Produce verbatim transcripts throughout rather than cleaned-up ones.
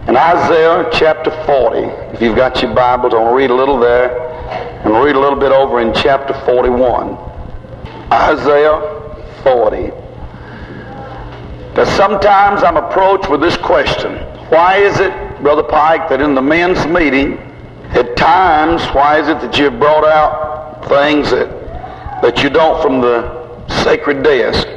In Isaiah chapter forty, if you've got your Bibles, I want to read a little there and read a little bit over in chapter forty-one. Isaiah forty. Because sometimes I'm approached with this question. Why is it, Brother Pike, that in the men's meeting, at times, why is it that you've brought out things that, that you don't from the sacred desk?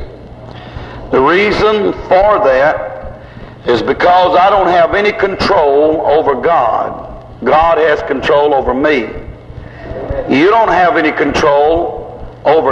The reason for that is because I don't have any control over God. God has control over me. You don't have any control over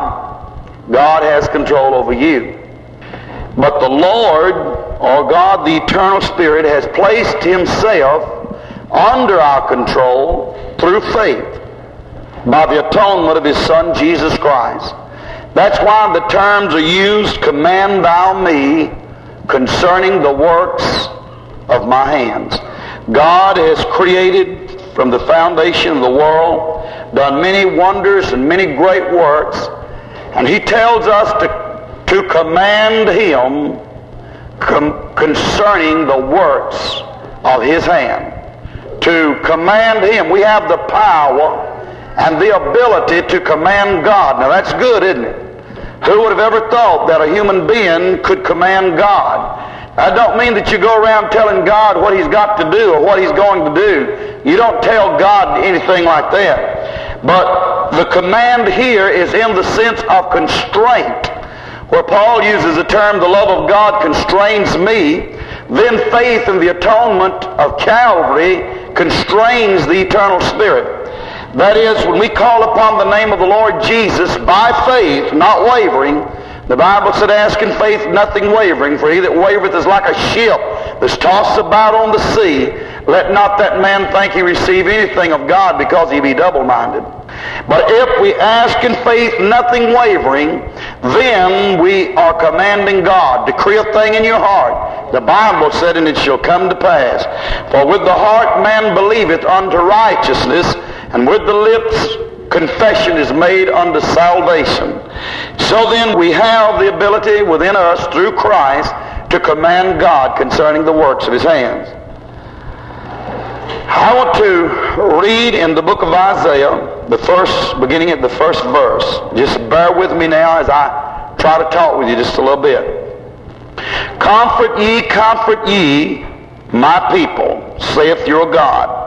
God. God has control over you. But the Lord, or God, the eternal Spirit, has placed Himself under our control through faith by the atonement of His Son, Jesus Christ. That's why the terms are used, command thou me concerning the works of my hands. God has created from the foundation of the world, done many wonders and many great works, and He tells us to, to command Him com- concerning the works of His hand. To command Him. We have the power and the ability to command God. Now that's good, isn't it? Who would have ever thought that a human being could command God? That don't mean that you go around telling God what He's got to do or what He's going to do. You don't tell God anything like that. But the command here is in the sense of constraint, where Paul uses the term, the love of God constrains me. Then faith in the atonement of Calvary constrains the eternal Spirit. That is, when we call upon the name of the Lord Jesus by faith, not wavering, the Bible said, ask in faith nothing wavering, for he that wavereth is like a ship that's tossed about on the sea. Let not that man think he receive anything of God, because he be double-minded. But if we ask in faith nothing wavering, then we are commanding God. Decree a thing in your heart. The Bible said, and it shall come to pass. For with the heart man believeth unto righteousness, and with the lips confession is made unto salvation. So then we have the ability within us through Christ to command God concerning the works of His hands. I want to read in the book of Isaiah, the first, beginning at the first verse. Just bear with me now as I try to talk with you just a little bit. Comfort ye, comfort ye, my people, saith your God.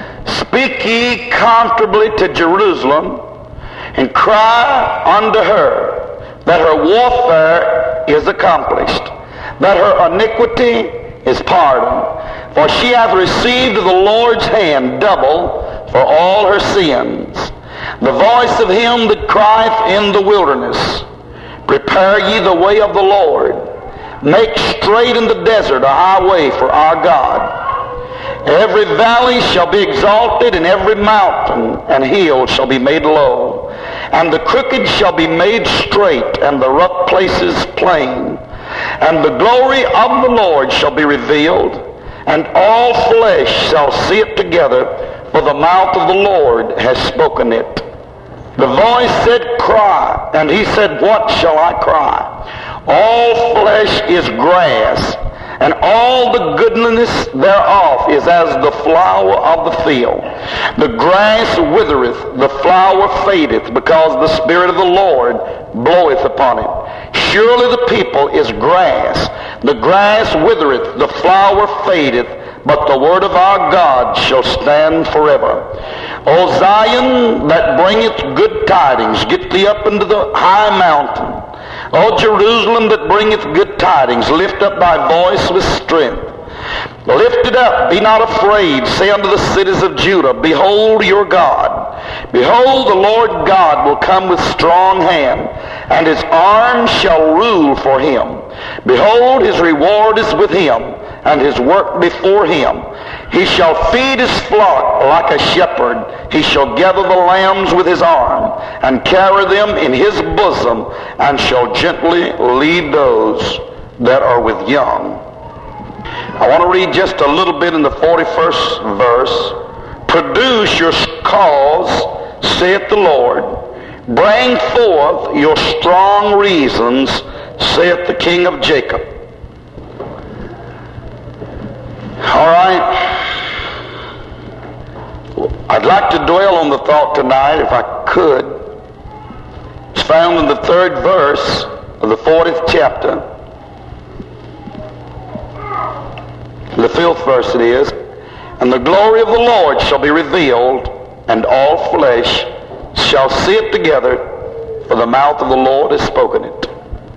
Speak ye comfortably to Jerusalem, and cry unto her that her warfare is accomplished, that her iniquity is pardoned. For she hath received of the Lord's hand double for all her sins. The voice of him that crieth in the wilderness, prepare ye the way of the Lord, make straight in the desert a highway for our God. Every valley shall be exalted, and every mountain and hill shall be made low. And the crooked shall be made straight, and the rough places plain. And the glory of the Lord shall be revealed, and all flesh shall see it together, for the mouth of the Lord has spoken it. The voice said, cry. And he said, what shall I cry? All flesh is grass, and all the goodness thereof is as the flower of the field. The grass withereth, the flower fadeth, because the Spirit of the Lord bloweth upon it. Surely the people is grass. The grass withereth, the flower fadeth, but the word of our God shall stand forever. O Zion, that bringeth good tidings, get thee up into the high mountain. O Jerusalem, that bringeth good tidings, lift up thy voice with strength. Lift it up, be not afraid. Say unto the cities of Judah, behold your God. Behold, the Lord God will come with strong hand, and his arm shall rule for him. Behold, his reward is with him, and his work before him. He shall feed his flock like a shepherd. He shall gather the lambs with his arm, and carry them in his bosom, and shall gently lead those that are with young. I want to read just a little bit in the forty-first verse. Produce your cause, saith the Lord. Bring forth your strong reasons, saith the King of Jacob. All right. I'd like to dwell on the thought tonight, if I could. It's found in the third verse of the fortieth chapter. The fifth verse it is. And the glory of the Lord shall be revealed, and all flesh shall see it together, for the mouth of the Lord has spoken it.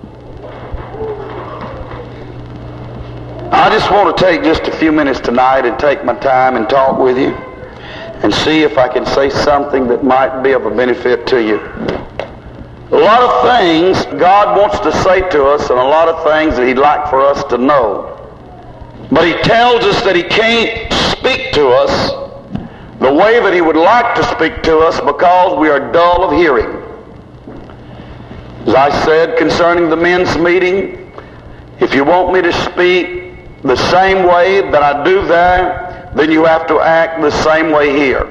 I just want to take just a few minutes tonight and take my time and talk with you and see if I can say something that might be of a benefit to you. A lot of things God wants to say to us, and a lot of things that He'd like for us to know. But He tells us that He can't speak to us the way that He would like to speak to us because we are dull of hearing. As I said concerning the men's meeting, if you want me to speak the same way that I do there, then you have to act the same way here.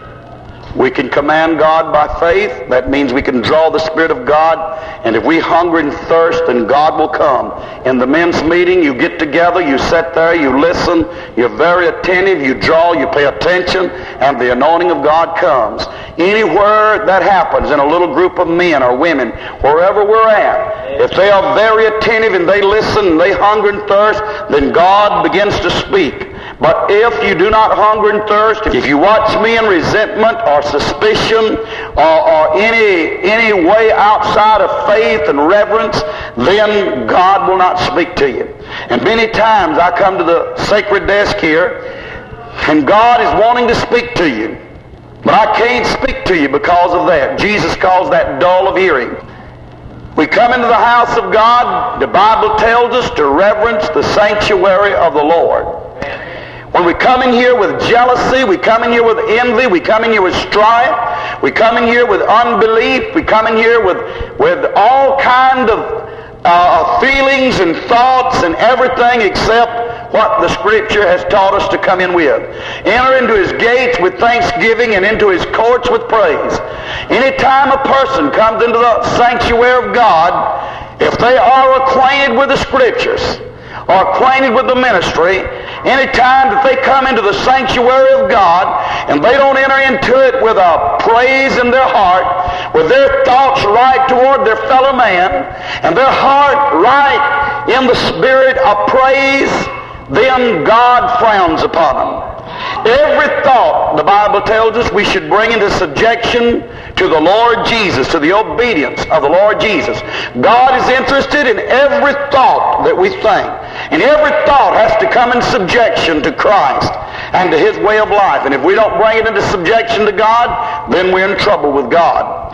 We can command God by faith. That means we can draw the Spirit of God. And if we hunger and thirst, then God will come. In the men's meeting, you get together, you sit there, you listen, you're very attentive, you draw, you pay attention, and the anointing of God comes. Anywhere that happens in a little group of men or women, wherever we're at, if they are very attentive and they listen and they hunger and thirst, then God begins to speak. But if you do not hunger and thirst, if you watch me in resentment or suspicion or, or any, any way outside of faith and reverence, then God will not speak to you. And many times I come to the sacred desk here and God is wanting to speak to you. But I can't speak to you because of that. Jesus calls that dull of hearing. We come into the house of God, the Bible tells us to reverence the sanctuary of the Lord. When we come in here with jealousy, we come in here with envy, we come in here with strife, we come in here with unbelief, we come in here with, with all kind of uh, feelings and thoughts and everything except what the Scripture has taught us to come in with. Enter into His gates with thanksgiving and into His courts with praise. Anytime a person comes into the sanctuary of God, if they are acquainted with the Scriptures, or acquainted with the ministry, anytime that they come into the sanctuary of God and they don't enter into it with a praise in their heart, with their thoughts right toward their fellow man, and their heart right in the spirit of praise, then God frowns upon them. Every thought, the Bible tells us, we should bring into subjection to the Lord Jesus, to the obedience of the Lord Jesus. God is interested in every thought that we think. And every thought has to come in subjection to Christ and to His way of life. And if we don't bring it into subjection to God, then we're in trouble with God.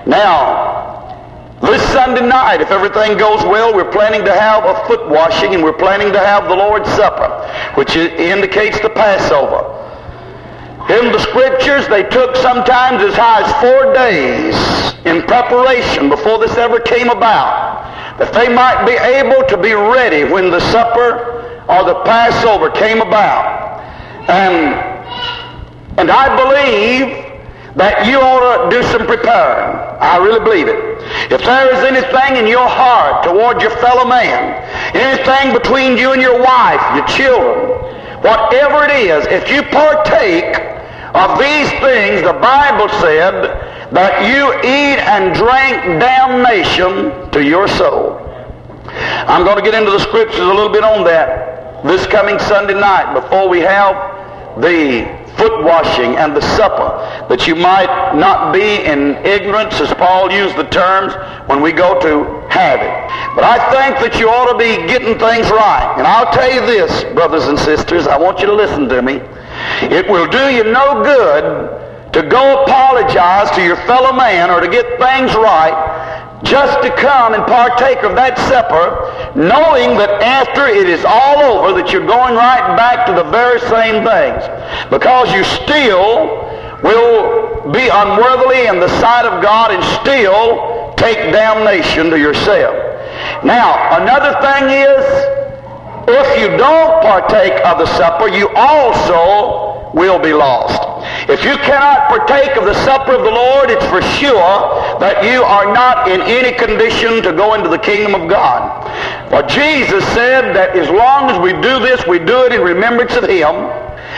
Now, this Sunday night, if everything goes well, we're planning to have a foot washing, and we're planning to have the Lord's Supper, which indicates the Passover. In the Scriptures, they took sometimes as high as four days in preparation before this ever came about, that they might be able to be ready when the supper or the Passover came about. And, and I believe that you ought to do some preparing. I really believe it. If there is anything in your heart toward your fellow man, anything between you and your wife, your children, whatever it is, if you partake of these things, the Bible said that you eat and drink damnation to your soul. I'm going to get into the Scriptures a little bit on that this coming Sunday night before we have the foot washing and the supper, that you might not be in ignorance, as Paul used the terms, when we go to have it. But I think that you ought to be getting things right. And I'll tell you this, brothers and sisters, I want you to listen to me. It will do you no good to go apologize to your fellow man or to get things right just to come and partake of that supper, knowing that after it is all over that you're going right back to the very same things, because you still will be unworthily in the sight of God and still take damnation to yourself. Now, another thing is, if you don't partake of the supper, you also will be lost. If you cannot partake of the supper of the Lord, it's for sure that you are not in any condition to go into the kingdom of God. For Jesus said that as long as we do this, we do it in remembrance of Him.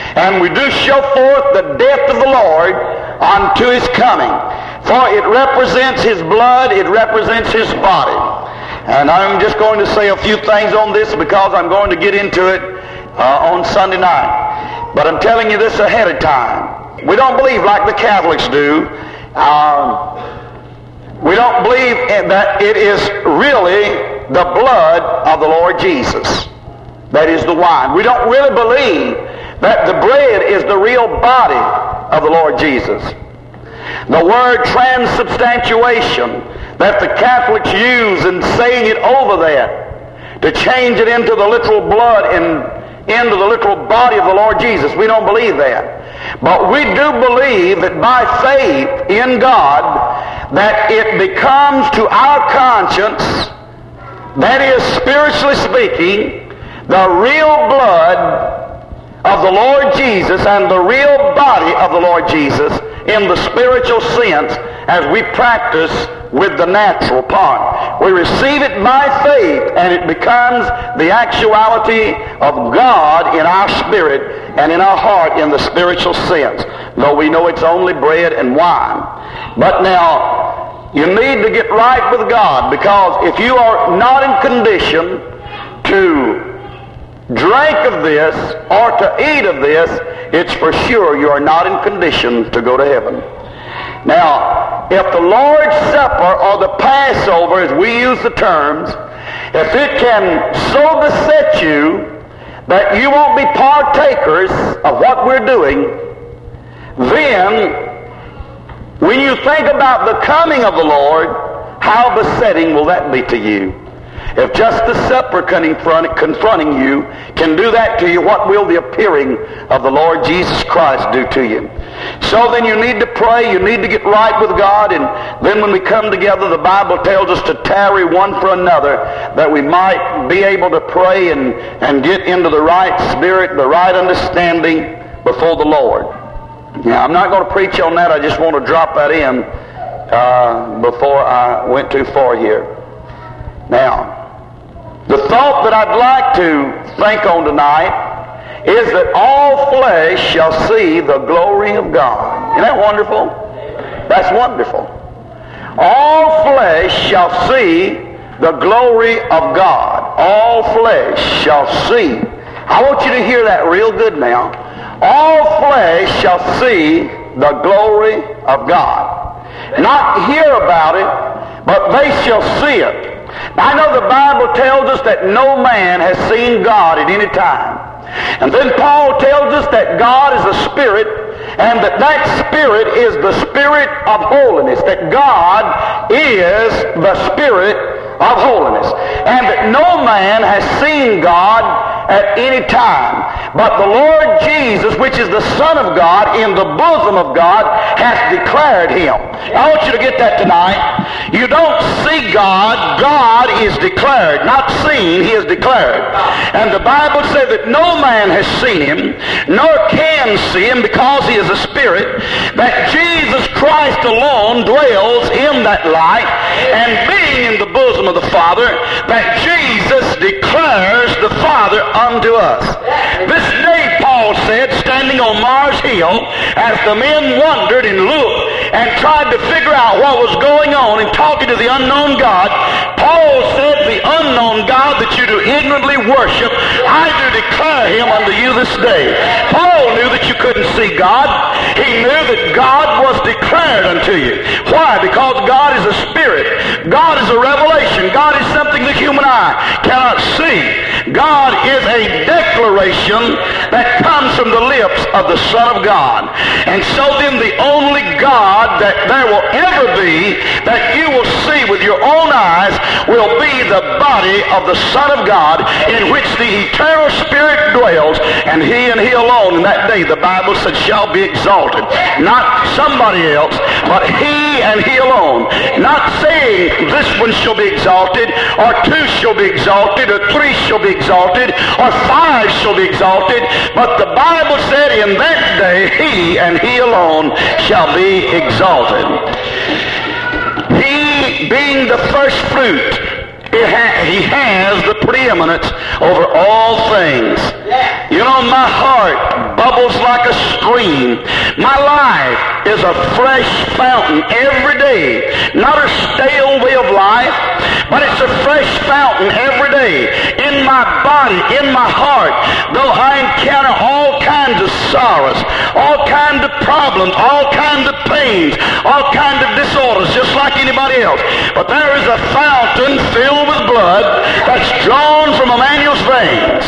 And we do show forth the death of the Lord unto his coming. For it represents his blood, it represents his body. And I'm just going to say a few things on this because I'm going to get into it uh, on Sunday night. But I'm telling you this ahead of time. We don't believe like the Catholics do. Um, we don't believe that it is really the blood of the Lord Jesus that is the wine. We don't really believe that the bread is the real body of the Lord Jesus. The word transubstantiation that the Catholics use in saying it over that, to change it into the literal blood and into the literal body of the Lord Jesus, we don't believe that. But we do believe that by faith in God, that it becomes to our conscience, that is, spiritually speaking, the real blood of the Lord Jesus and the real body of the Lord Jesus in the spiritual sense as we practice with the natural part. We receive it by faith and it becomes the actuality of God in our spirit and in our heart in the spiritual sense, though we know it's only bread and wine. But now, you need to get right with God, because if you are not in condition to drink of this or to eat of this, it's for sure you are not in condition to go to heaven. Now, if the Lord's Supper or the Passover, as we use the terms, if it can so beset you that you won't be partakers of what we're doing, then when you think about the coming of the Lord, how besetting will that be to you? If just the supper confronting you can do that to you, what will the appearing of the Lord Jesus Christ do to you? So then you need to pray, you need to get right with God, and then when we come together, the Bible tells us to tarry one for another, that we might be able to pray and, and get into the right spirit, the right understanding before the Lord. Now, I'm not going to preach on that, I just want to drop that in uh, before I went too far here. Now, the thought that I'd like to think on tonight is that all flesh shall see the glory of God. Isn't that wonderful? That's wonderful. All flesh shall see the glory of God. All flesh shall see. I want you to hear that real good now. All flesh shall see the glory of God. Not hear about it, but they shall see it. I know the Bible tells us that no man has seen God at any time. And then Paul tells us that God is a spirit, and that that spirit is the spirit of holiness, that God is the spirit of holiness, and that no man has seen God at any time. But the Lord Jesus, which is the Son of God, in the bosom of God, has declared him. I want you to get that tonight. You don't see God, God is declared. Not seen, he is declared. And the Bible says that no man has seen him, nor can see him, because he is a spirit, that Jesus Christ alone dwells in that light, and being in the bosom of the Father, that Jesus declares the Father unto us. This day, Paul said, standing on Mars Hill, as the men wondered and looked and tried to figure out what was going on and talking to the unknown God, Paul said, the unknown God that you do ignorantly worship, I do declare him unto you this day. Paul knew that you couldn't see God. He knew that God was declared unto you. Why? Because God is a spirit. God is a revelation. God is something the human eye cannot see. God is a declaration that comes from the lips of the Son of God. And so then the only God that there will ever be that you will see with your own eyes will be the body of the Son of God, in which the eternal Spirit dwells, and he and he alone in that day, the Bible said, shall be exalted. Not somebody else, but he and he alone. Not saying this one shall be exalted, or two shall be exalted, or three shall be exalted, or five shall be exalted, but the Bible said in that day, he and he alone shall be exalted. He being the first fruit, he has the preeminence over all things. You know, my heart bubbles My life is a fresh fountain every day. Not a stale way of life, but it's a fresh fountain every day. In my body, in my heart, though I encounter all kinds of sorrows, all kinds of problems, all kinds of pains, all kinds of disorders, just like anybody else. But there is a fountain filled with blood that's drawn from Emmanuel's veins.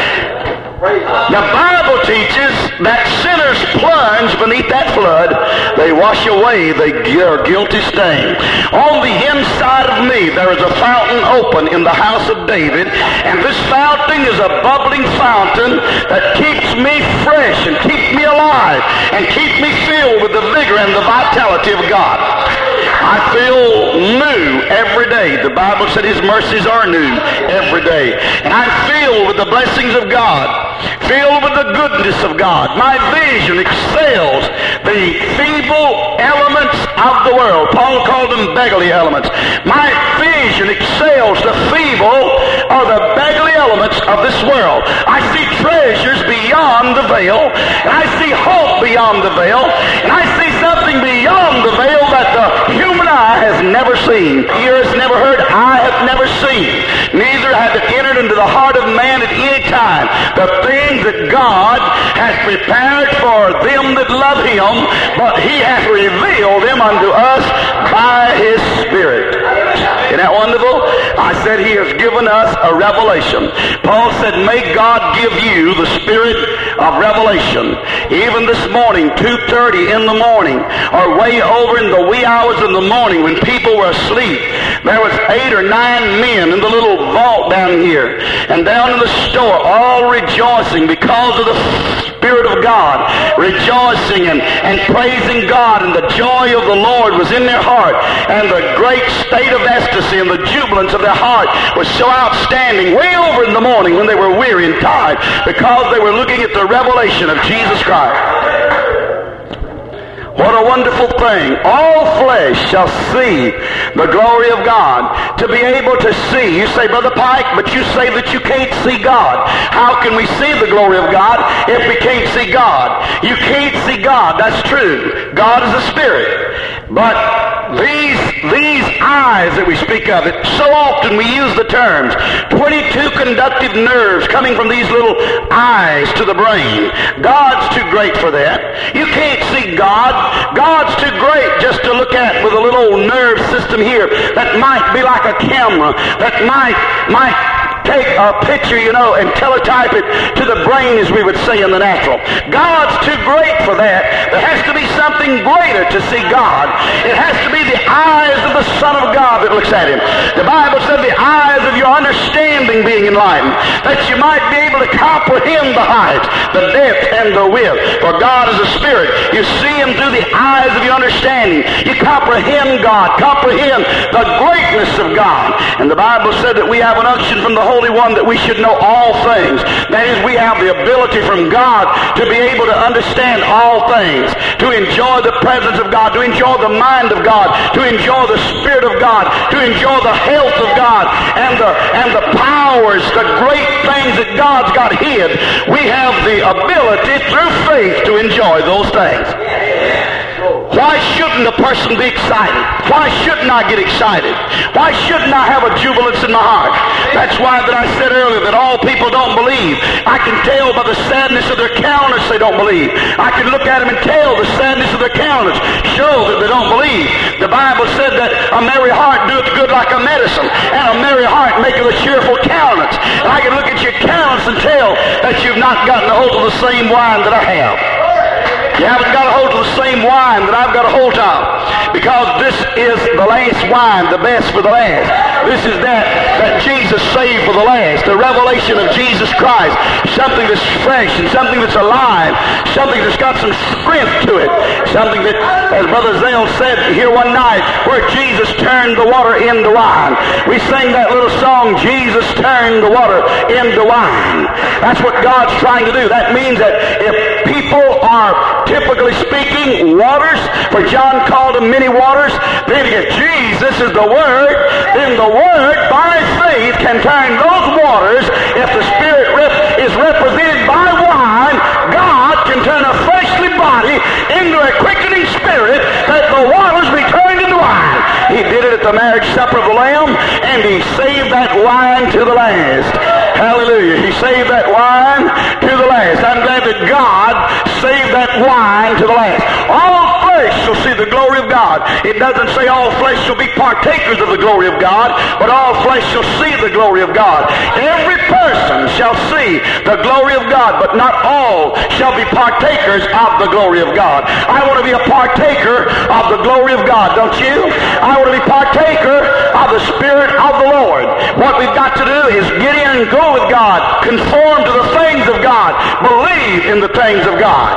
The Bible teaches that sinners plunge beneath that flood. They wash away their guilty stain. On the inside of me, there is a fountain open in the house of David, and this fountain is a bubbling fountain that keeps me fresh and keeps me alive and keeps me filled with the vigor and the vitality of God. I feel new every day. The Bible said His mercies are new every day. And I'm filled with the blessings of God, filled with the goodness of God. My vision excels the feeble elements of the world. Paul called them beggarly elements. My vision excels the feeble or the beggarly elements of this world. I see treasures beyond the veil, and I see hope beyond the veil, and I see something beyond the veil that the human eye has never seen, ear has never heard, eye hath never seen, neither hath it entered into the heart of man at any time, the things that God has prepared for them that love Him, but He hath revealed them unto us by His Spirit. Isn't that wonderful? I said He has given us a revelation. Paul said, may God give you the spirit of revelation. Even this morning, two thirty in the morning, or way over in the wee hours of the morning when people were asleep, there was eight or nine men in the little vault down here and down in the store, all rejoicing because of the Spirit of God, rejoicing and, and praising God, and the joy of the Lord was in their heart, and the great state of ecstasy and the jubilance of their heart was so outstanding way over in the morning when they were weary and tired because they were looking at the revelation of Jesus Christ. What a wonderful thing. All flesh shall see the glory of God. To be able to see. You say, Brother Pike, but you say that you can't see God. How can we see the glory of God if we can't see God? You can't see God. That's true. God is a spirit. But these these eyes that we speak of, it so often we use the terms twenty-two conductive nerves coming from these little eyes to the brain. God's too great for that. You can't see God. God's too great just to look at with a little nerve system here that might be like a camera, that might might take a picture, you know, and teletype it to the brain, as we would say in the natural. God's too great for that. There has to be something greater to see God. It has to be the eyes of the Son of God that looks at Him. The Bible said the eyes of your understanding being enlightened, that you might be able to comprehend the height, the depth, and the width. For God is a spirit. You see Him through the eyes of your understanding. You comprehend God, comprehend the greatness of God. And the Bible said that we have an unction from the Holy One that we should know all things. That is, we have the ability from God to be able to understand all things, to enjoy the presence of God, to enjoy the mind of God, to enjoy the Spirit of God, to enjoy the health of God, and the and the powers, the great things that God's got hid. We have the ability through faith to enjoy those things. Why shouldn't a person be excited? Why shouldn't I get excited? Why shouldn't I have a jubilance in my heart? That's why that I said earlier that all people don't believe. I can tell by the sadness of their countenance they don't believe. I can look at them and tell the sadness of their countenance show that they don't believe. The Bible said that a merry heart doeth good like a medicine, and a merry heart maketh a cheerful countenance. And I can look at your countenance and tell that you've not gotten a hold of the same wine that I have. You haven't got a hold of the same wine that I've got a hold of, because this is the last wine, the best for the last. This is that that Jesus saved for the last, the revelation of Jesus Christ, something that's fresh and something that's alive, something that's got some strength to it, something that, as Brother Zale said here one night, where Jesus turned the water into wine. We sang that little song, Jesus turned the water into wine. That's what God's trying to do. That means that if people are, typically speaking, waters, for John called them many waters, then if Jesus is the Word, then the Word, by faith, can turn those waters. If the Spirit rep- is represented by wine, God can turn a fleshly body the marriage supper of the Lamb, and he saved that wine to the last. Hallelujah. He saved that wine to the last. I'm glad that God saved that wine to the last. All flesh shall see the glory of God. It doesn't say all flesh shall be partakers of the glory of God, but all flesh shall see the glory of God. Every person shall see the glory of God, but not all shall be partakers of the glory of God. I want to be a partaker of the glory of God, don't you? I want to be partaker of the Spirit of the Lord. What we've got to do is get in and go with God, conform to the things of God, believe in the things of God.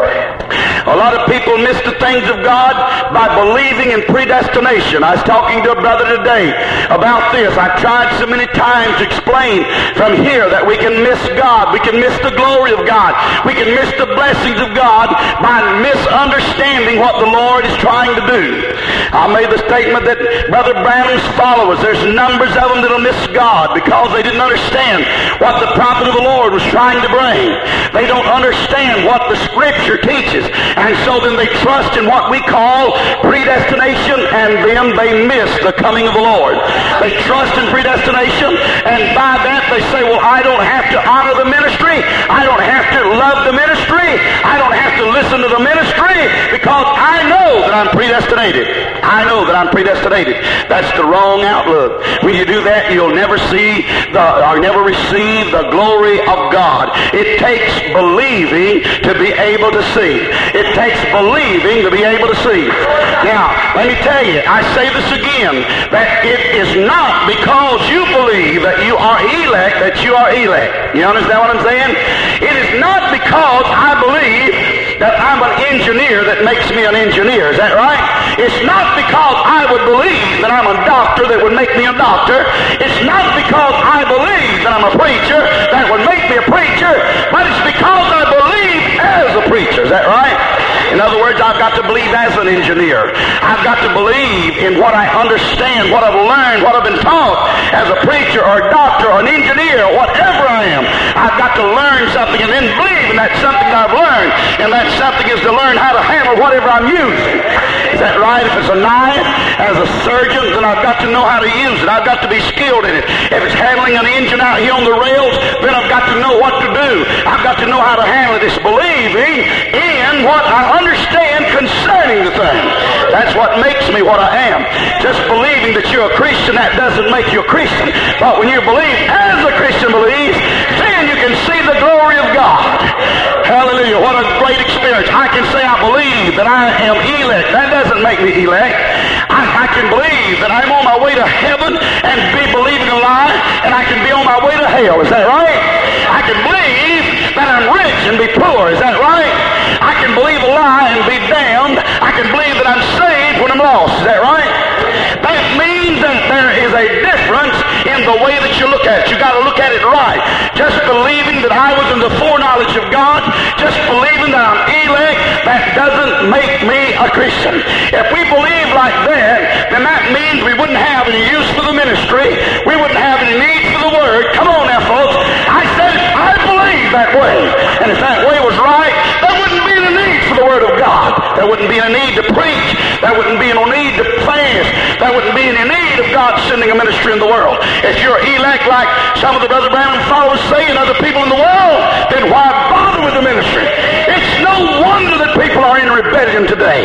A lot of people miss the things of God by believing in predestination. I was talking to a brother today about this. I've tried so many times to explain from here that we can miss God. We can miss the glory of God. We can miss the blessings of God by misunderstanding what the Lord is trying to do. I made the statement that Brother Branham's followers, there's numbers of them that'll miss God because they didn't understand what the prophet of the Lord was trying to bring. They don't understand what the Scripture teaches. And so then they trust in what we call predestination, and then they miss the coming of the Lord. They trust in predestination, and by that they say, well, I don't have to honor the ministry. I don't have to love the ministry. I don't have to listen to the ministry because I know that I'm predestinated. I know that I'm predestinated. That's the wrong outlook. When you do that, you'll never see the, or never receive the glory of God. It takes believing to be able to see. It takes believing to be able to see. Now, let me tell you, I say this again, that it is not because you believe that you are elect that you are elect. You understand what I'm saying? It is not because I believe that I'm an engineer that makes me an engineer. Is that right? It's not because I would believe that I'm a doctor that would make me a doctor. It's not because I believe that I'm a preacher that would make me a preacher, but it's because I believe as a preacher. Is that right? In other words, I've got to believe as an engineer. I've got to believe in what I understand, what I've learned, what I've been taught as a preacher or a doctor or an engineer or whatever I am. I've got to learn something and then believe in that something that I've learned. And that something is to learn how to handle whatever I'm using. Is that right? If it's a knife, as a surgeon, then I've got to know how to use it. I've got to be skilled in it. If it's handling an engine out here on the rails, then I've got to know what to do. I've got to know how to handle it. It's believing in what I understand concerning the thing. That's what makes me what I am. Just believing that you're a Christian, that doesn't make you a Christian. But when you believe as a Christian believes, then you can see the glory of God. Hallelujah. What a great experience. I can say I believe that I am elect. That doesn't make me elect. I, I can believe that I'm on my way to heaven and be believing a lie, and I can be on my way to hell. Is that right? I can believe that I'm rich and be poor. Is that right? I can believe a lie and be damned. I can believe that I'm saved when I'm lost. Is that right? That means that there is a difference in the way that you look at it. You got to look at it right. Just believing that I was in the foreknowledge of God, just believing that I'm elect, that doesn't make me a Christian. If we believe like that, then that means we wouldn't have any use for the ministry. We wouldn't have any need for the Word. Come on now, folks. I said I believe that way. And if that way was right, there wouldn't be any need for the Word of God. There wouldn't be any need to preach. There wouldn't be any need to fast. There wouldn't be any need of God sending a ministry in the world. If you're elect like some of the Brother Branham followers say and other people in the world, then why bother with the ministry? It's no wonder that people are in rebellion today.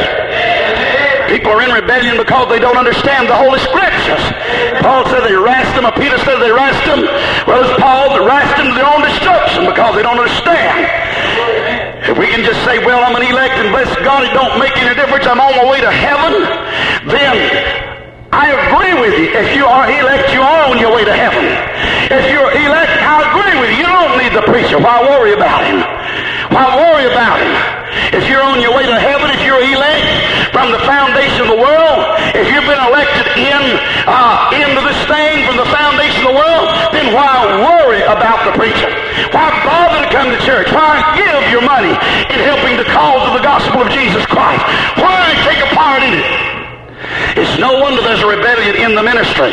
People are in rebellion because they don't understand the Holy Scriptures. Paul said they harassed them, or Peter said they harassed them. Well, it's Paul that harassed them to their own destruction because they don't understand. If we can just say, well, I'm an elect and bless God, it don't make any difference, I'm on my way to heaven, then I agree with you. If you are elect, you are on your way to heaven. If you're elect, I agree with you. You don't need the preacher. Why worry about him? Why worry about him? If you're on your way to heaven, if you're elect from the foundation of the world, if you've been elected in uh, into this thing from the foundation of the world, then why worry about the preacher? Why bother to come to church? Why give your money in helping the cause of the gospel of Jesus Christ? Why take a part in it? It's no wonder there's a rebellion in the ministry.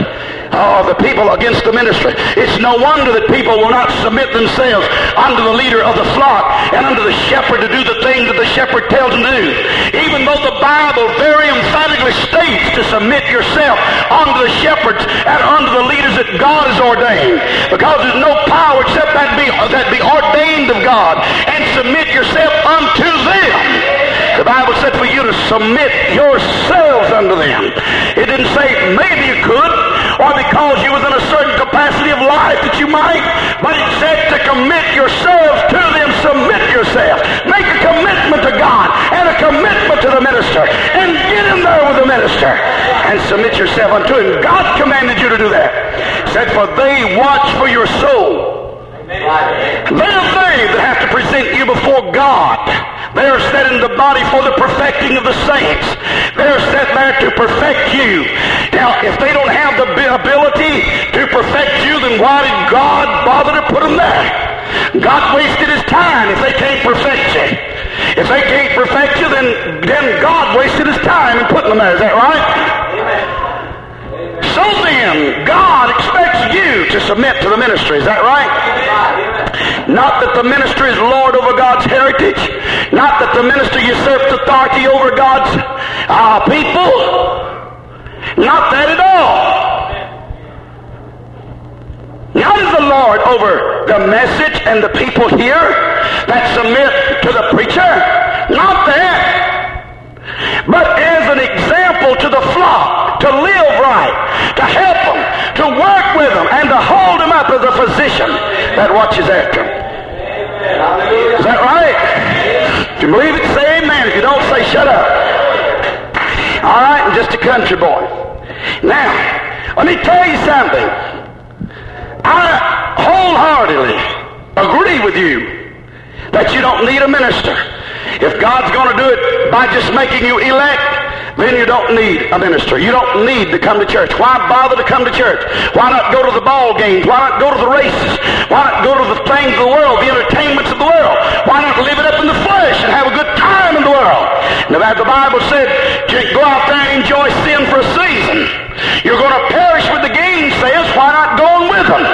Oh, the people against the ministry. It's no wonder that people will not submit themselves unto the leader of the flock and unto the shepherd to do the things that the shepherd tells them to do. Even though the Bible very emphatically states to submit yourself unto the shepherds and unto the leaders that God has ordained. Because there's no power except that be, that be ordained of God. And submit yourself unto them. The Bible said for you to submit yourselves unto them. It didn't say maybe you could, or because you was in a certain capacity of life that you might, but it said to commit yourselves to them. Submit yourself. Make a commitment to God and a commitment to the minister, and get in there with the minister and submit yourself unto him. God commanded you to do that. He said, for they watch for your soul. They are they that have to present you before God. They are set in the body for the perfecting of the saints. They are set there to perfect you. Now, if they don't have the ability to perfect you, then why did God bother to put them there? God wasted his time if they can't perfect you. If they can't perfect you, then, then God wasted his time in putting them there. Is that right? Amen. So then, God expects you to submit to the ministry. Is that right? Not that the minister is Lord over God's heritage. Not that the minister usurps authority over God's uh, people. Not that at all. Not as the Lord over the message and the people here that submit to the preacher. Not that. But as an example to the flock, to live right, to help them, to work with them, and to hold them up as a physician that watches after them. Is that right? If you believe it, say amen. If you don't, say shut up. All right, and just a country boy. Now, let me tell you something. I wholeheartedly agree with you that you don't need a minister. If God's going to do it by just making you elect, then you don't need a minister. You don't need to come to church. Why bother to come to church? Why not go to the ball games? Why not go to the races? Why not go to the things of the world, the entertainments of the world? Why not live it up in the flesh and have a good time in the world? Now, as the Bible said, go out there and enjoy sin for a season. You're going to perish with the gainsayers. Why not go on with them?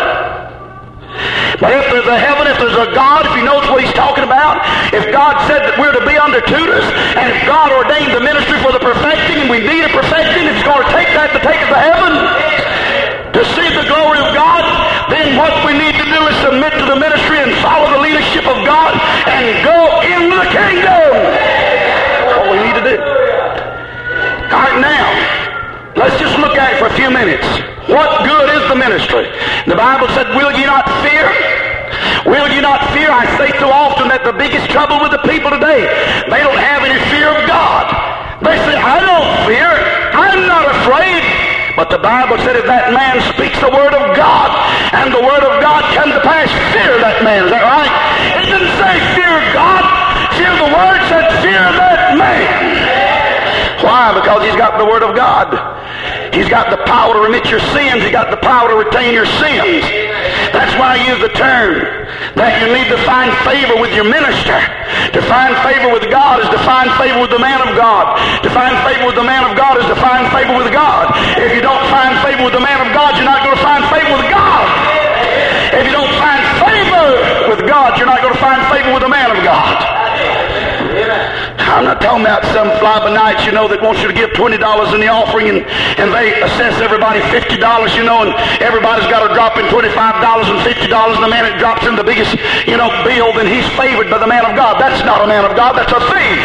But if there's a heaven, if there's a God, if he knows what he's talking about, if God said that we're to be under tutors, and if God ordained the ministry for the perfecting, and we need a perfecting, it's going to take that to take us to heaven, to see the glory of God, then what we need to do is submit to the ministry and follow the leadership of God and go into the kingdom. That's what we need to do. All right, now, let's just look at it for a few minutes. What good is the ministry? The Bible said, will ye not fear? Will you not fear? I say so often that the biggest trouble with the people today, they don't have any fear of God. They say, I don't fear. I'm not afraid. But the Bible said if that man speaks the word of God and the word of God comes to pass, fear that man. Is that right? It didn't say fear God. Fear the word, said fear that man. Why? Because he's got the word of God. He's got the power to remit your sins. He's got the power to retain your sins. That's why I use the term that you need to find favor with your minister. To find favor with God is to find favor with the man of God. To find favor with the man of God is to find favor with God. If you don't find favor with the man of God, you're not going to find favor with God. If you don't find favor with God, you're not going to find favor with the man of God. I'm not talking about some fly-by-nights, you know, that wants you to give twenty dollars in the offering, and, and they assess everybody fifty dollars, you know, and everybody's got to drop in twenty-five dollars and fifty dollars, and the man that drops in the biggest, you know, bill, then he's favored by the man of God. That's not a man of God, that's a thief.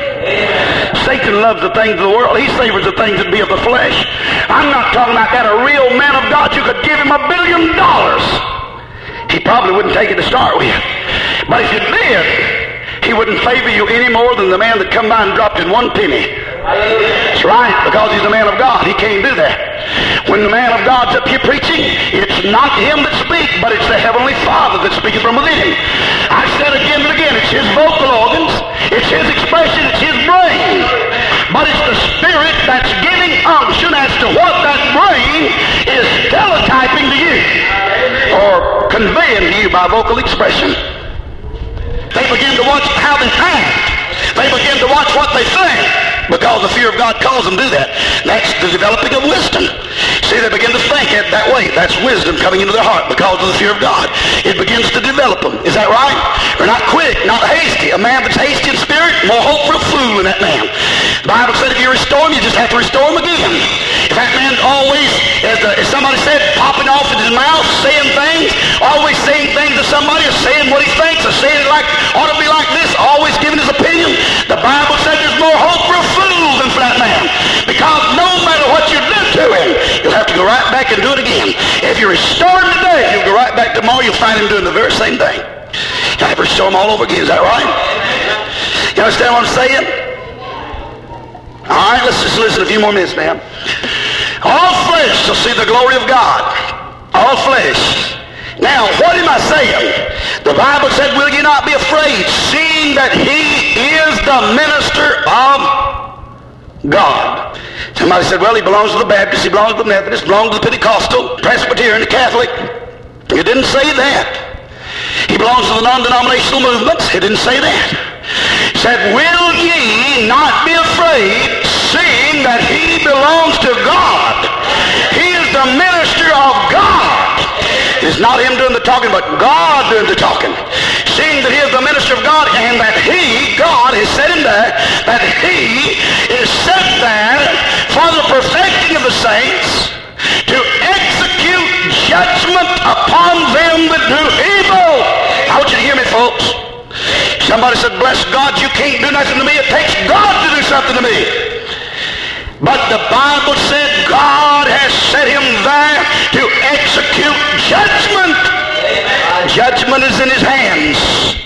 Satan loves the things of the world. He savors the things that be of the flesh. I'm not talking about that. A real man of God, you could give him a billion dollars. He probably wouldn't take it to start with. But if you did, he wouldn't favor you any more than the man that come by and dropped in one penny. That's right, because he's a man of God. He can't do that. When the man of God's up here preaching, it's not him that speaks, but it's the Heavenly Father that speaks from within him. I've said again and again, it's his vocal organs, it's his expression, it's his brain. But it's the Spirit that's giving unction as to what that brain is teletyping to you, or conveying to you by vocal expression. They begin to watch how they act. They begin to watch what they think, because the fear of God calls them to do that. That's the developing of wisdom. See, See, they begin to think it that way. That's wisdom coming into their heart because of the fear of God. It begins to develop them. Is that right? They're not quick, not hasty. A man that's hasty in spirit, more hope for a fool in that man. The Bible said if you restore him, you just have to restore him again. If that man always, as, the, as somebody said, popping off in his mouth, saying things, always saying things to somebody, or saying what he thinks, or saying it like, ought to be like this, always giving his opinion, the Bible said there's more hope for a fool than for that man. Because no matter what you do to him, you'll have to go right back and do it again. If you restore him today, you'll go right back tomorrow, you'll find him doing the very same thing. You'll have to restore him all over again. Is that right? You understand what I'm saying? All right, let's just listen a few more minutes now. All flesh shall see the glory of God. All flesh. Now, what am I saying? The Bible said, will you not be afraid, seeing that he is the minister of God. Somebody said, well, he belongs to the Baptist, he belongs to the Methodist, he belongs to the Pentecostal, Presbyterian, the Catholic. It didn't say that. He belongs to the non-denominational movements. It didn't say that. It said, will ye not be afraid, seeing that he belongs to God? He is the minister of God. It's not him doing the talking, but God doing the talking. Seeing that he is the minister of God, and that he, God, has set him there, that he is set there for the perfecting of the saints, to execute judgment upon them that do evil. I want you to hear me, folks. Somebody said, bless God, you can't do nothing to me. It takes God to do something to me. But the Bible said God has set him there to execute judgment. Judgment is in his hands.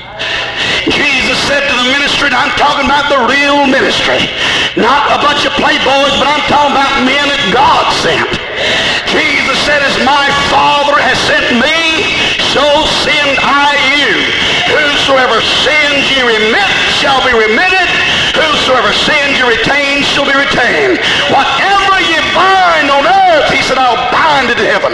Jesus said to the ministry, and I'm talking about the real ministry, not a bunch of playboys, but I'm talking about men that God sent. Jesus said, as my Father has sent me, so send I you. Whosoever sins you remit shall be remitted. Whosoever sins you retain shall be retained. Whatever you bind on earth, he said, I'll bind it in heaven.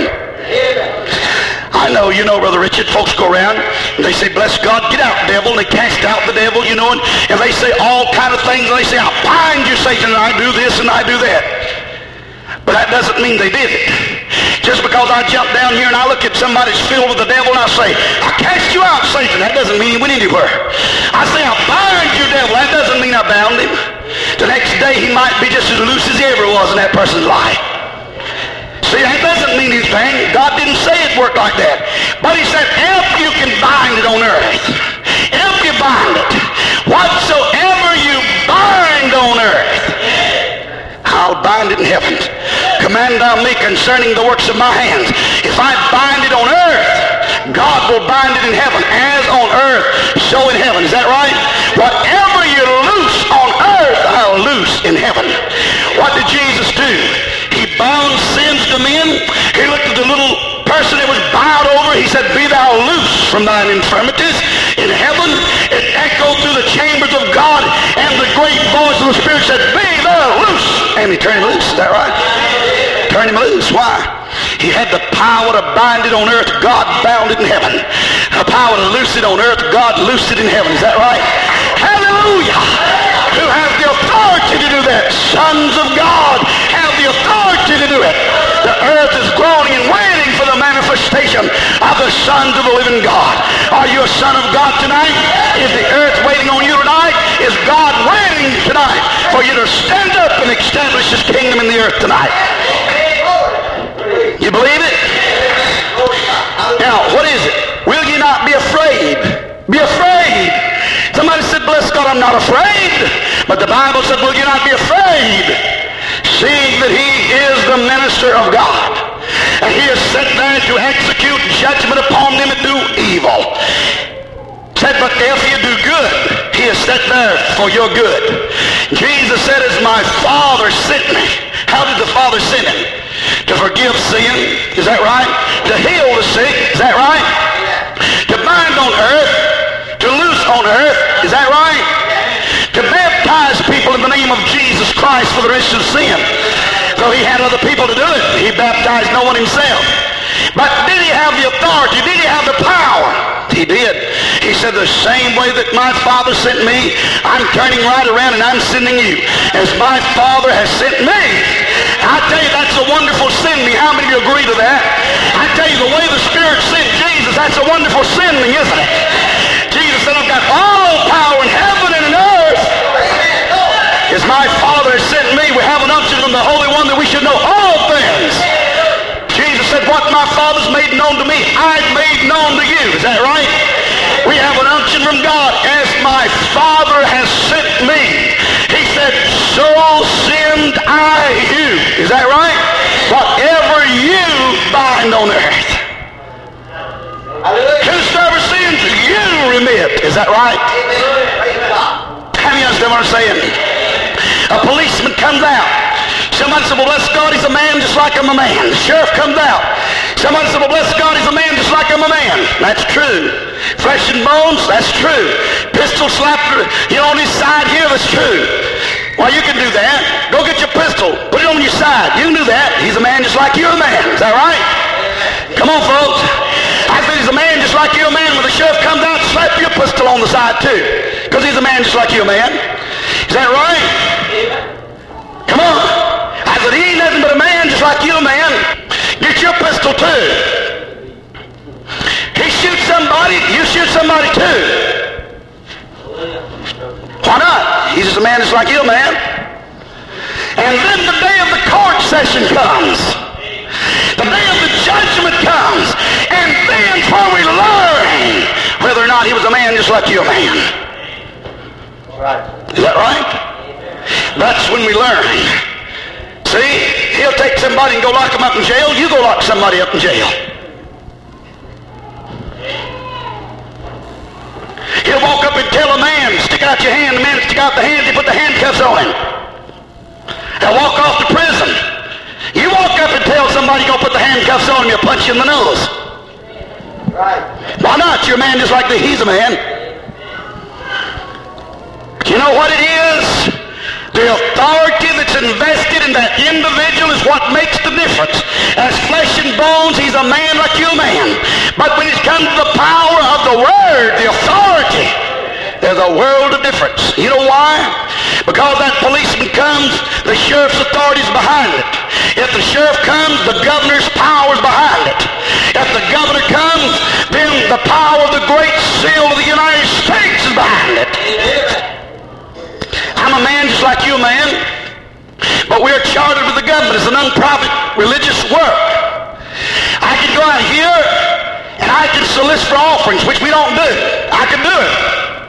I know, you know, Brother Richard, folks go around and they say, bless God, get out, devil, and they cast out the devil, you know, and, and they say all kind of things, and they say, I'll bind you, Satan, and I do this and I do that. But that doesn't mean they did it. Just because I jump down here and I look at somebody that's filled with the devil and I say, I cast you out, Satan, that doesn't mean he went anywhere. I say, I bind you, devil, that doesn't mean I bound him. The next day he might be just as loose as he ever was in that person's life. See, that doesn't mean anything. God didn't say it worked like that. But he said, if you can bind it on earth, if you bind it, whatsoever you bind on earth, I'll bind it in heaven. Command thou me concerning the works of my hands. If I bind it on earth, God will bind it in heaven. As on earth, so in heaven. Is that right? Whatever you loose on earth, I'll loose in heaven. What did Jesus do? He bound sins to men. He looked at the little person that was bowed over. He said, be thou loose from thine infirmities. In heaven, it echoed through the chambers of God, and the great voice of the Spirit said, be thou loose. And he turned him loose. Is that right? Turn him loose. Why? He had the power to bind it on earth. God bound it in heaven. The power to loose it on earth. God loosed it in heaven. Is that right? Hallelujah. Who has the authority to do that? Sons of God have the authority to do it. The earth is groaning and waiting for the manifestation of the sons of the living God. Are you a son of God tonight? Is the earth waiting on you tonight? Is God waiting tonight for you to stand up and establish his kingdom in the earth tonight? You believe it? Now, what is it? Will you not be afraid? Be afraid. Somebody said, bless God, I'm not afraid. But the Bible said, will you not be afraid? Seeing that he is the minister of God. And he is set there to execute judgment upon them that do evil. Said, but if you do good, he is set there for your good. Jesus said, as my Father sent me. How did the Father send him? To forgive sin. Is that right? To heal the sick. Is that right? To bind on earth. To loose on earth. Is that right? To baptize people in the name of Jesus Christ for the remission of sin. So he had other people to do it. He baptized no one himself. But did he have the authority? Did he have the power? He did. He said, the same way that my Father sent me, I'm turning right around and I'm sending you. As my Father has sent me, I tell you, that's a wonderful sin. How many of you agree to that? I tell you, the way the Spirit sent Jesus, that's a wonderful sending, isn't it? Jesus said, I've got all power in heaven and in earth. As my Father has sent me, we have an unction from the Holy One that we should know all things. Jesus said, what my Father's made known to me, I've made known to you. Is that right? We have an unction from God. As my Father has sent me, he said, so send I you. Is that right? Whatever you bind on earth, whosoever sins, you remit. Is that right? How many understand what I'm saying? A policeman comes out. Somebody said, well, bless God, he's a man just like I'm a man. The sheriff comes out. Somebody said, well, bless God, he's a man just like I'm a man. That's true. Flesh and bones, that's true. Pistol slapped, you know, on his side here, that's true. Well, you can do that. Go get your pistol. Put it on your side. You can do that. He's a man just like you're a man. Is that right? Come on, folks. I said he's a man just like you're a man. When the sheriff comes out, slap your pistol on the side, too. Because he's a man just like you're a man. Is that right? Come on. I said, he ain't nothing but a man just like you're a man. Get your pistol, too. He shoots somebody, you shoot somebody, too. Why not? He's just a man just like you, man. And then the day of the court session comes. The day of the judgment comes. And then when we learn whether or not he was a man just like you, man. Is that right? That's when we learn. See, he'll take somebody and go lock him up in jail. You go lock somebody up in jail. He'll walk up and tell a man, stick out your hand. The man stick out the hand, they put the handcuffs on him. He'll walk off to prison. You walk up and tell somebody, go put the handcuffs on him, you'll punch you in the nose. Right. Why not? You're a man just like the, he's a man. You know what it is? The authority that's invested in that individual is what makes the difference. As flesh and bones, he's a man like you, man. But when it comes to the power of the Word, the authority, there's a world of difference. You know why? Because that policeman comes, the sheriff's authority is behind it. If the sheriff comes, the governor's power is behind it. If the governor comes, then the power of the great seal of the United States is behind it. I'm a man just like you, man. But we're chartered with the government. It's an unprofit religious work. I can go out here and I can solicit for offerings, which we don't do. I can do it.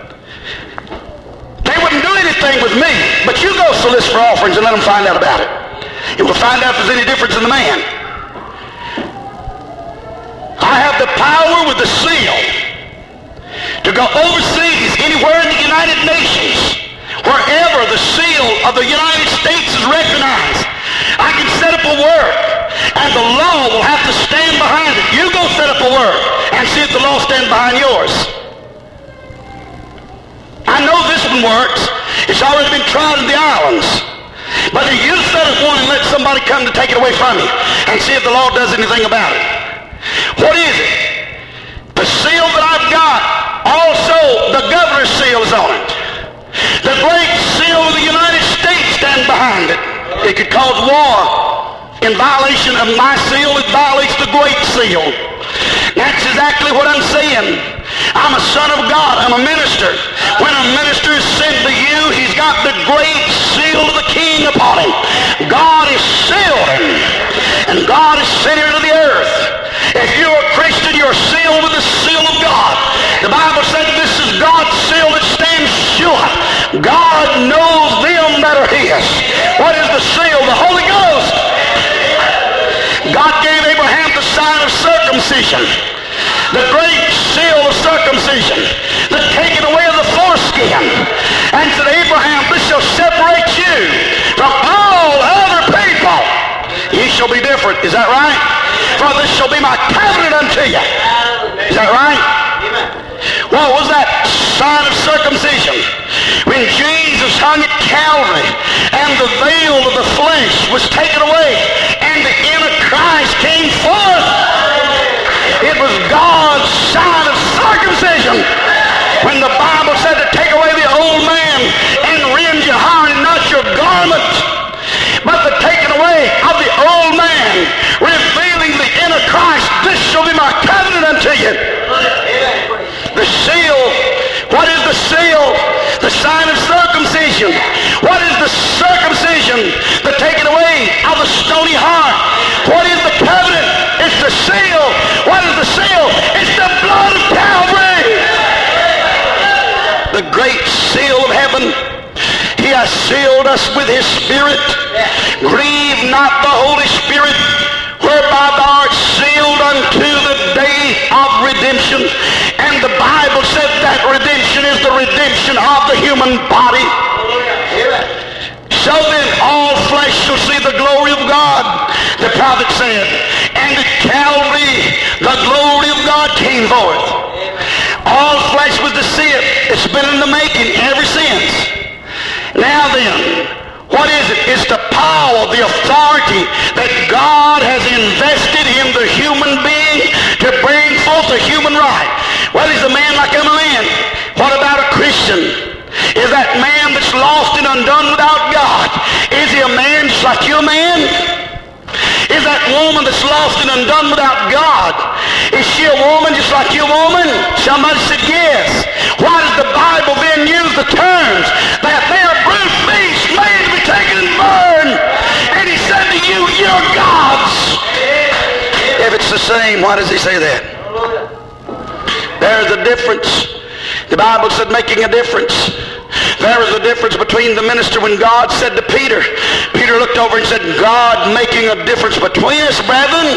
They wouldn't do anything with me, but you go solicit for offerings and let them find out about it. And we'll find out if there's any difference in the man. I have the power with the seal to go overseas anywhere in the United Nations. Wherever the seal of the United States is recognized, I can set up a work, and the law will have to stand behind it. You go set up a work and see if the law stands behind yours. I know this one works. It's already been tried in the islands. But if you set up one and let somebody come to take it away from you and see if the law does anything about it. What is it? The seal that I've got, also the governor's seal is on it. The great seal of the United States stands behind it. It could cause war. In violation of my seal, it violates the great seal. That's exactly what I'm saying. I'm a son of God. I'm a minister. When a minister is sent to you, he's got the great seal of the King upon him. God has sealed him. And God has sent him to the earth. If you're a Christian, you're sealed with the seal of God. The Bible said this is God's seal that stands sure. God knows them that are his. What is the seal? The Holy Ghost. God gave Abraham the sign of circumcision. The great seal of circumcision. The taking away of the foreskin. And said, Abraham, this shall separate you from all other people. Ye shall be different. Is that right? For this shall be my covenant unto you. Is that right? What was that sign of circumcision? When Jesus hung at Calvary and the veil of the flesh was taken away and the inner Christ came forth. It was God's sign of circumcision. When the Bible said to take away the old man and rend your heart and not your garment, but the taking away of has sealed us with his Spirit. Grieve not the Holy Spirit, whereby thou art sealed unto the day of redemption. And the Bible said that redemption is the redemption of the human body. So then all flesh shall see the glory of God, the prophet said. And at Calvary the glory of God came forth. All flesh was to see it. It's been in the making ever since. Now then, what is it? It's the power, the authority that God has invested in the human being to bring forth a human right. Well, is a man like I'm a man? What about a Christian? Is that man that's lost and undone without God, is he a man just like you a man? Is that woman that's lost and undone without God, is she a woman just like you a woman? Somebody said yes. Why does the Bible then use the terms that they are brute beasts made to be taken and burned? And he said to you, you're God's. If it's the same, why does he say that? There's a difference. The Bible said making a difference. There was a difference between the minister when God said to Peter, Peter looked over and said, God making a difference between us, brethren.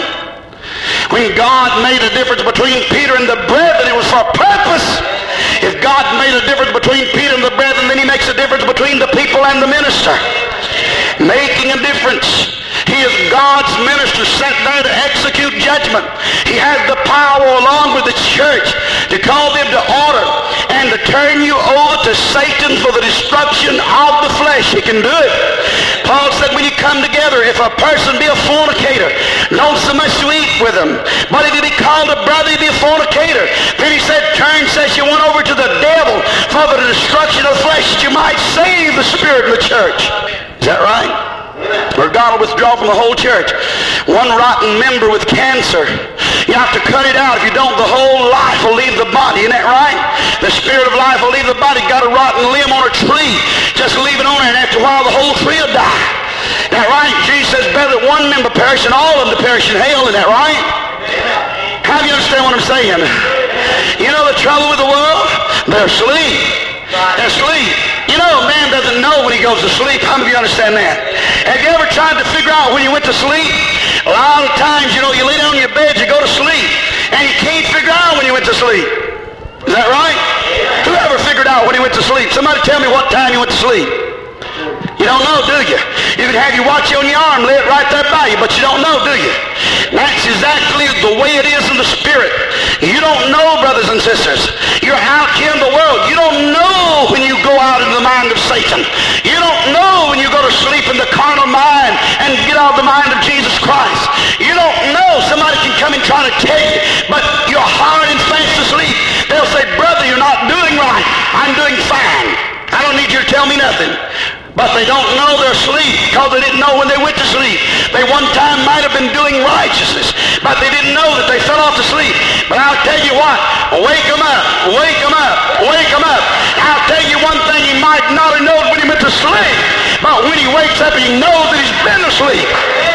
When God made a difference between Peter and the brethren, it was for a purpose. If God made a difference between Peter and the brethren, then he makes a difference between the people and the minister. Making a difference. He is God's minister sent there to execute judgment. He has the power along with the church to call them to order and to turn you over to Satan for the destruction of the flesh. He can do it. Paul said when you come together, if a person be a fornicator, don't so much to eat with him. But if he be called a brother, he be a fornicator. Then he said, turn, says you went over to the devil for the destruction of the flesh that you might save the spirit of the church. Is that right? Or God will withdraw from the whole church. One rotten member with cancer, you have to cut it out. If you don't, the whole life will leave the body. Isn't that right? The spirit of life will leave the body. Got a rotten limb on a tree. Just leave it on there, and after a while the whole tree will die. Isn't that right? Jesus says, better that one member perish and all of them to perish in hell. Isn't that right? How do you understand what I'm saying? You know the trouble with the world? They're asleep. They're asleep. You know, a man doesn't know when he goes to sleep. How many of you understand that? Have you ever tried to figure out when you went to sleep? A lot of times, you know, you lay down in your bed, you go to sleep, and you can't figure out when you went to sleep. Is that right? Who ever figured out when he went to sleep? Somebody tell me what time you went to sleep. You don't know, do you? You can have your watch on your arm, lay it right there by you, but you don't know, do you? That's exactly the way it is in the spirit. You don't know, brothers and sisters. You're out here in the world. You don't know when you go out into the mind of Satan. You don't know when you go to sleep in the carnal mind and get out of the mind of Jesus Christ. You don't know. Somebody can come and try to tell you, but you're hard and fast asleep. They'll say, brother, you're not doing right. I'm doing fine. I don't need you to tell me nothing. But they don't know they're asleep because they didn't know when they went to sleep. They one time might have been doing righteousness, but they didn't know that they fell off to sleep. But I'll tell you what, wake them up, wake them up, wake them up. I'll tell you one thing he might not have known when he went to sleep, but when he wakes up he knows that he's been asleep.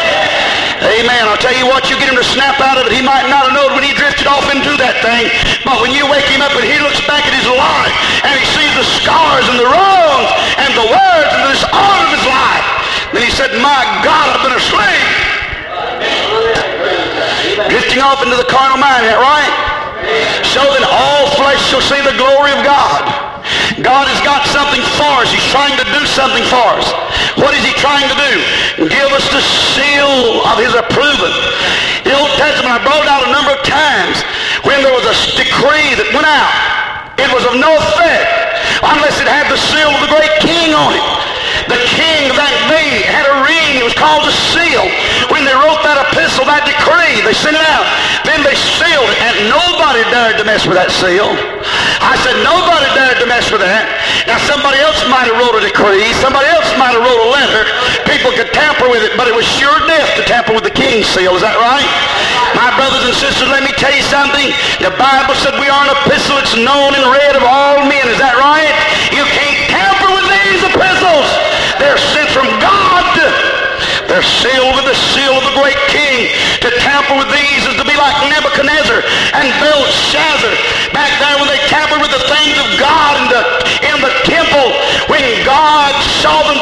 Amen. I'll tell you what, you get him to snap out of it. He might not have known when he drifted off into that thing, but when you wake him up and he looks back at his life and he sees the scars and the wrongs and the words and the disorder of his life, then he said, my God, I've been asleep. Drifting off into the carnal mind, isn't that right? So that all flesh shall see the glory of God. God has got something for us. He's trying to do something for us. What is he trying to do? Give us the seal of his approval. The Old Testament, I brought it out a number of times when there was a decree that went out. It was of no effect unless it had the seal of the great king on it. The king of that day had a ring. It was called a seal. When they wrote that epistle, that decree, they sent it out. Then they sealed it, and nobody dared to mess with that seal. I said, nobody dared to mess with that. Now, somebody else might have wrote a decree. Somebody else might have wrote a letter. People could tamper with it, but it was sure death to tamper with the king's seal. Is that right? My brothers and sisters, let me tell you something. The Bible said we are an epistle. It's known and read of all men. Is that right? You can't tamper with these epistles. They're sent from God. They're sealed with the seal of the great king. To tamper with these is to be like Nebuchadnezzar and Belshazzar. Back there when they tampered with the things of God in the, in the temple, when God saw them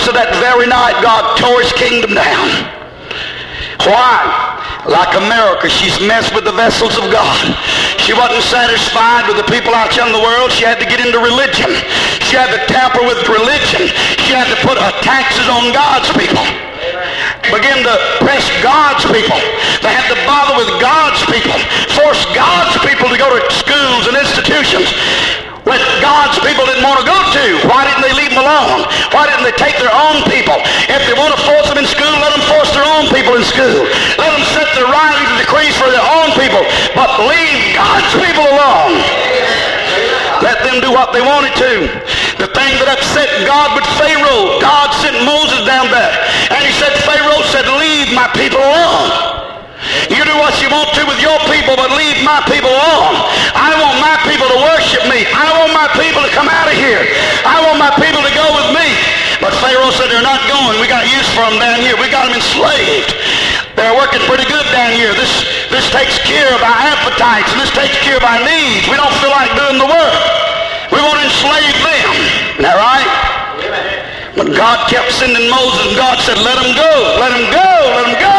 said that very night God tore his kingdom down. Why? Like America, she's messed with the vessels of God. She wasn't satisfied with the people out there in the world. She had to get into religion. She had to tamper with religion. She had to put uh, taxes on God's people. Begin to press God's people. They had to bother with God's people. Force God's people to go to schools and institutions that God's people didn't want to go to. Why didn't they leave them alone? Why didn't they take their own people? If they want to force them in school, let them force their own people in school. Let them set their writings and decrees for their own people. But leave God's people alone. Let them do what they wanted to. The thing that upset God with Pharaoh, God sent Moses down there. And he said, Pharaoh said, leave my people alone. You do what you want to with your people, but leave my people alone. I want my people to worship me. I want my people to come out of here. I want my people to go with me. But Pharaoh said, they're not going. We got use for them down here. We got them enslaved. They're working pretty good down here. This, this takes care of our appetites, and this takes care of our needs. We don't feel like doing the work. We want to enslave them. Isn't that right? But God kept sending Moses, and God said, let them go. Let them go. Let them go.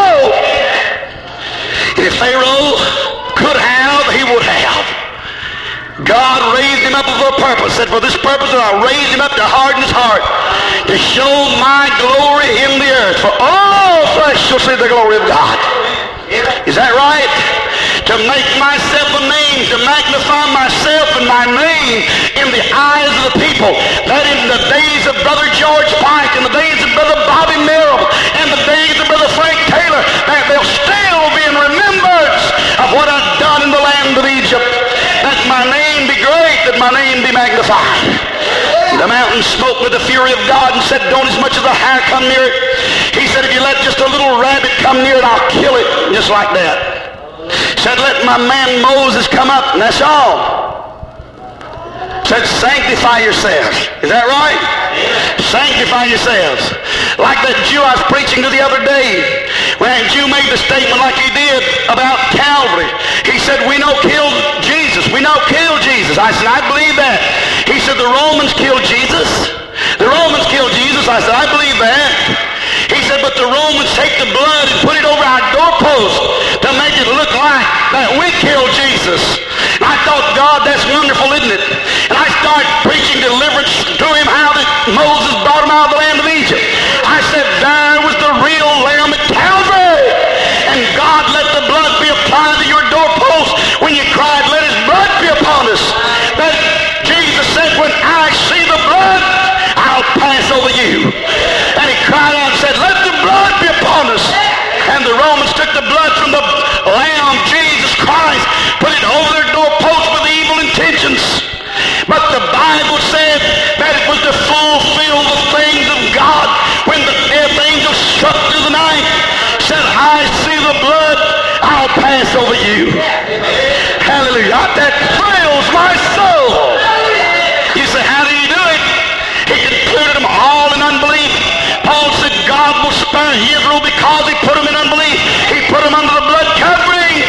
If Pharaoh could have, he would have. God raised him up for a purpose. Said, for this purpose I raised him up to harden his heart, to show my glory in the earth. For all flesh shall see the glory of God. Is that right? To make myself a name, to magnify myself and my name in the eyes of the people. That in the days of Brother George Pike, and the days of Brother Bobby Merrill, and the days of Brother Frank Taylor, that they'll still be in remembrance of what I've done in the land of Egypt. That my name be great, that my name be magnified. The mountain spoke with the fury of God and said, don't as much as a hair come near it. He said, if you let just a little rabbit come near it, I'll kill it. Just like that. Said, let my man Moses come up, and that's all. Said, sanctify yourselves. Is that right? Sanctify yourselves. Like that Jew I was preaching to the other day, when that Jew made the statement like he did about Calvary. He said, we know killed Jesus. We know killed Jesus. I said, I believe that. He said, the Romans killed Jesus. The Romans killed Jesus. I said, I believe that. He said, but the Romans take the blood and put it over our doorpost to make it look like that we killed Jesus. And I thought, God, that's wonderful, isn't it? And I started preaching deliverance to him, how that Moses brought him out of the land of Egypt. I said, there was the real Lamb at Calvary. And God let the blood be applied to your doorpost when you cried, let his blood be upon us. That Jesus said, when I see the blood, I'll pass over you. And he cried out and said, let the blood be upon us. And the Romans took the blood from the Lamb, Jesus Christ, put it over their doorpost with evil intentions. But the Bible said that it was to fulfill the things of God when the death angel struck through the night, said, I see the blood, I'll pass over you. Hallelujah. That thrills my soul. You say, how do you do it? He concluded them all in unbelief. Paul said, God will spare Israel because he put them in unbelief. He put them under the blood covering.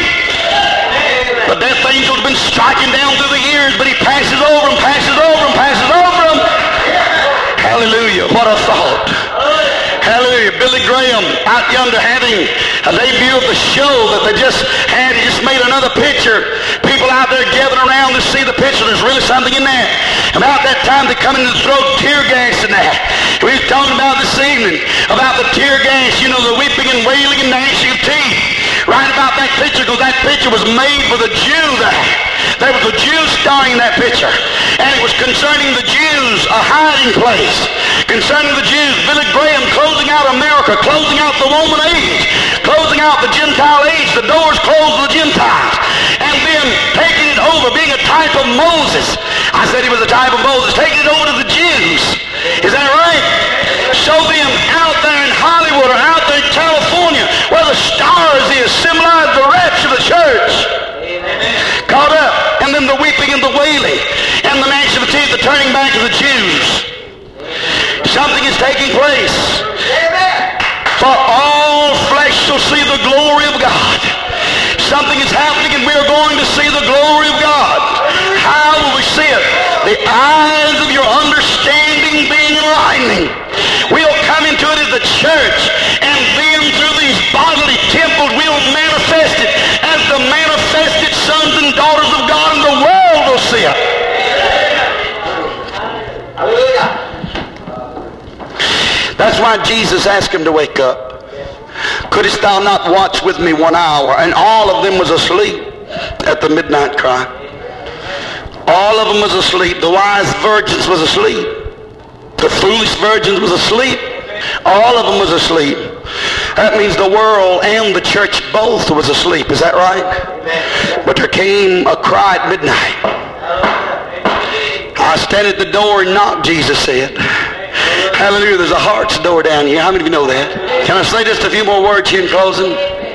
The death angel has been striking down through the years, but he passes over them, passes over them, passes over them. Hallelujah. What a thought. Hallelujah. Billy Graham out yonder having a debut of the show that they just had. He just made another picture. People out there gathering around to see the picture. There's really something in there. About that time they come in and throw tear gas in there. We were talking about this evening about the tear gas, you know, the weeping and wailing and gnashing of teeth. Right about that picture, because that picture was made with a Jew there. There was a Jew starring in that picture. And it was concerning the Jews, a hiding place. Concerning the Jews, Billy Graham closing out America, closing out the Roman age, closing out the Gentile age, the doors closed to the Gentiles. And then taking it over, being a type of Moses. I said he was a type of Moses, taking it over to the Jews. Is that right? Show them out there in Hollywood or out there in California where the stars is, symbolize the rapture of the church. Caught up. And then the weeping and the wailing and the gnashing of teeth, the turning back of the Jews. Something is taking place. For all flesh shall see the glory of God. Something is happening and we are going to see the glory of God. How will we see it? The eyes of your understanding being enlightening. We'll come church, and then through these bodily temples we'll manifest it as the manifested sons and daughters of God, and the world will see it. That's why Jesus asked him to wake up. Couldst thou not watch with me one hour? And all of them was asleep at the midnight cry. All of them was asleep. The wise virgins was asleep. The foolish virgins was asleep. All of them was asleep. That means the world and the church both was asleep. Is that right? But there came a cry at midnight. I stand at the door and knock, Jesus said. Hallelujah. There's a heart's door down here. How many of you know that? Can I say just a few more words here in closing?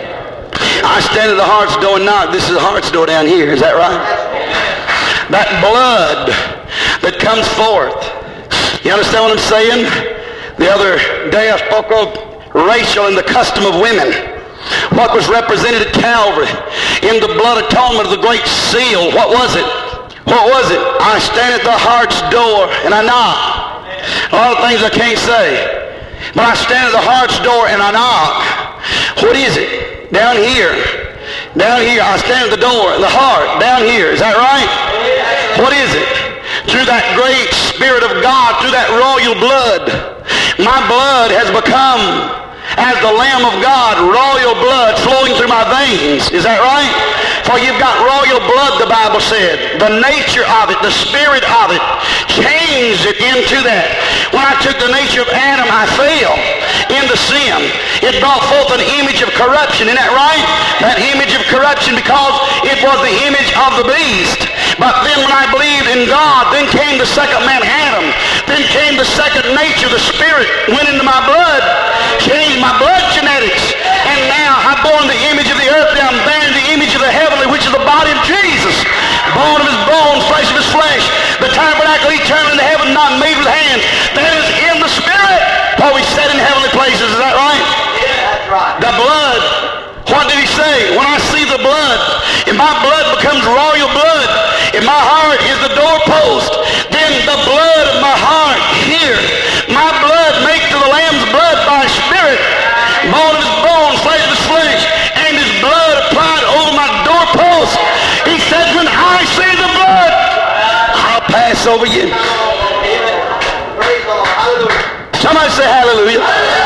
I stand at the heart's door and knock. This is the heart's door down here. Is that right? That blood that comes forth. You understand what I'm saying? The other day I spoke of racial and the custom of women. What was represented at Calvary in the blood atonement of the great seal. What was it? What was it? I stand at the heart's door and I knock. A lot of things I can't say. But I stand at the heart's door and I knock. What is it? Down here. Down here. I stand at the door, the heart, down here. Is that right? What is it? Through that great Spirit of God, through that royal blood, my blood has become, as the Lamb of God, royal blood flowing through my veins. Is that right? For you've got royal blood, the Bible said. The nature of it, the spirit of it, changed it into that. When I took the nature of Adam, I fell into sin. It brought forth an image of corruption. Isn't that right? That image of corruption, because it was the image of the beast. But then when I believed in God, then came the second man, Adam. Then came the second nature, the spirit went into my blood, changed my blood genetics. And now I'm born in the image of the earth, and I'm bearing the image of the heavenly, which is the body of Jesus. Bone of his bones, flesh of his flesh. The tabernacle eternal in the heaven, not made with hands. That is in the spirit. For we sit in heavenly places. Is that right? Yeah, that's right. The blood. What did he say? When I see the blood, if my blood becomes royal blood, if my heart is the doorpost, then the blood of my heart here, my blood makes to the Lamb's blood by spirit, bone of his bones, flesh of his flesh, and his blood applied over my doorpost. He said, when I see the blood, I'll pass over you. Praise the Lord. Hallelujah. Somebody say hallelujah.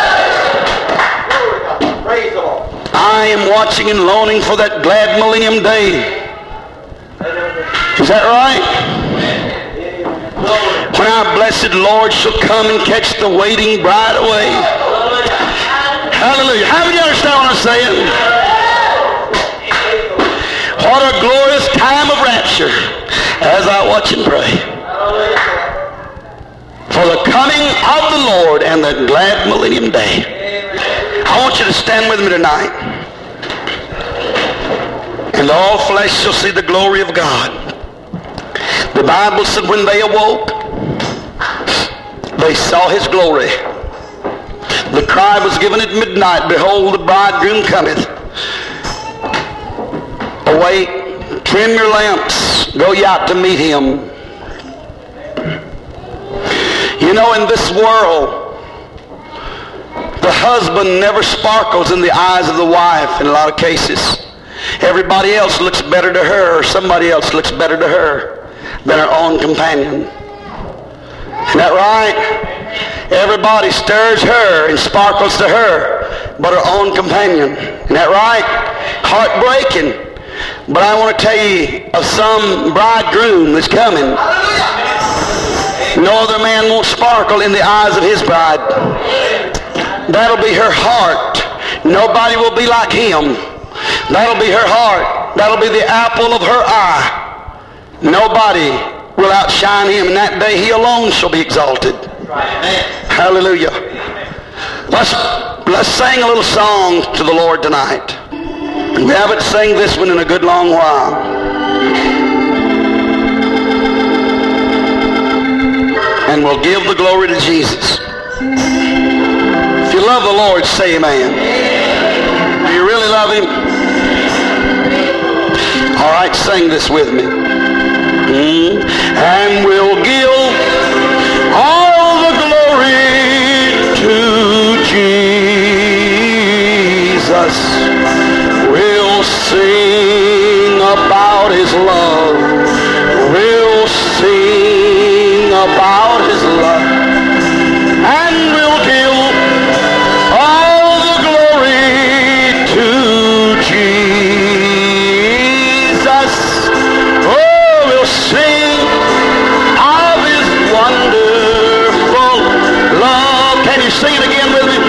Praise the Lord. I am watching and longing for that glad millennium day. Is that right? When our blessed Lord shall come and catch the waiting bride away. Hallelujah. How many understand what I'm saying? What a glorious time of rapture as I watch and pray. For the coming of the Lord and the glad millennium day. I want you to stand with me tonight. And all flesh shall see the glory of God. The Bible said when they awoke, they saw his glory. The cry was given at midnight, behold, the bridegroom cometh. Awake, trim your lamps, go ye out to meet him. You know, in this world, the husband never sparkles in the eyes of the wife in a lot of cases. Everybody else looks better to her, or somebody else looks better to her than her own companion. Isn't that right? Everybody stirs her and sparkles to her but her own companion. Isn't that right? Heartbreaking. But I want to tell you of some bridegroom that's coming. No other man won't sparkle in the eyes of his bride. That'll be her heart. Nobody will be like him. That'll be her heart. That'll be the apple of her eye. Nobody will outshine him. And that day he alone shall be exalted. Hallelujah. Let's, let's sing a little song to the Lord tonight. We haven't sang this one in a good long while. And we'll give the glory to Jesus. If you love the Lord, say amen. Do you really love him? All right, sing this with me. Mm. And we'll give all the glory to Jesus. about his love, and we'll give all the glory to Jesus. Oh, we'll sing of his wonderful love. Can you sing it again with me?